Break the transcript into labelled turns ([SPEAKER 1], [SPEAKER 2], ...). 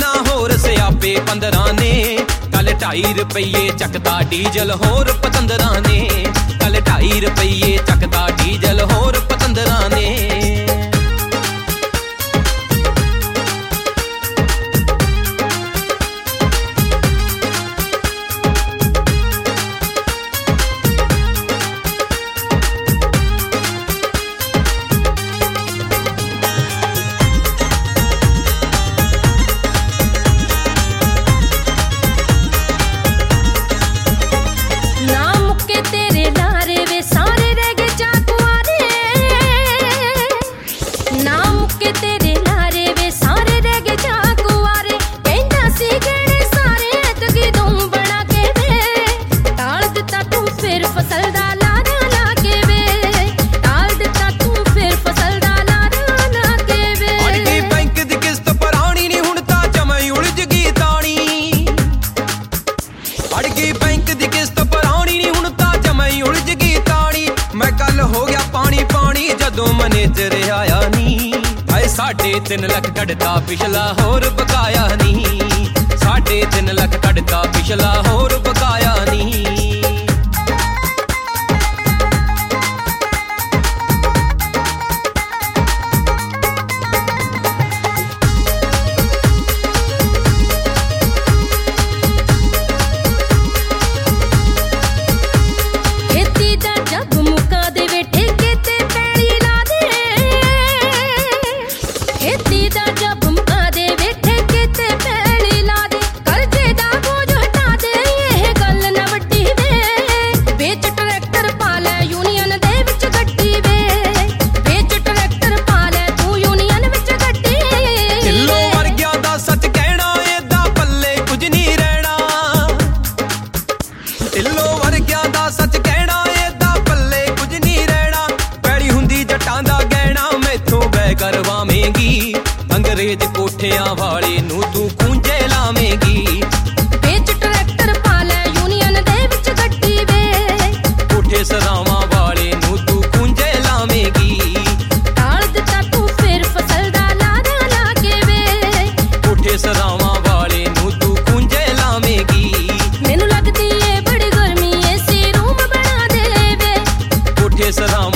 [SPEAKER 1] ना होर सियापे 15 ने। कल 2.5 रुपये चकदा डीजल होर पतंदरां ने। कल 2.5 रुपये चकदा डीजल होर पतंदरां ने। मैनेजर आया नी। हाय 3.5 लाख कढ़ता पिछला होर बकाया नी। 3.5 लाख कढ़ता पिछला होर बकाया नी। करवावेंगी अंग्रेज कोठियां वाले नू तू कूंजे लावेंगी।
[SPEAKER 2] बेच ट्रैक्टर पाले यूनियन दे विच गड्डी वे।
[SPEAKER 1] कोठे सरावां वाले नू तू कूंजे लावेंगी।
[SPEAKER 2] टाल दिता तू फिर फसल दा लारा ला के वे।
[SPEAKER 1] कोठे सरावां वाले नू तू कूंजे लावेंगी।
[SPEAKER 2] मैनू लगदी ए बड़ी गर्मी एसी रूम बना दे वे।
[SPEAKER 1] कोठे सरावां